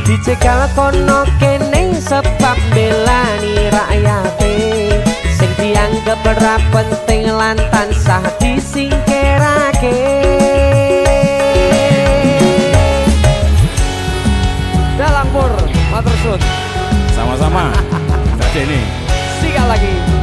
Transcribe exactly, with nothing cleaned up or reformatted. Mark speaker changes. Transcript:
Speaker 1: dicegal kono kene sebab belani rakyate sing dianggep ora penting lan tansah disingkirake. Dalang Pur, matur suwun.
Speaker 2: Sama-sama. Jadi ini.
Speaker 1: Sikat lagi.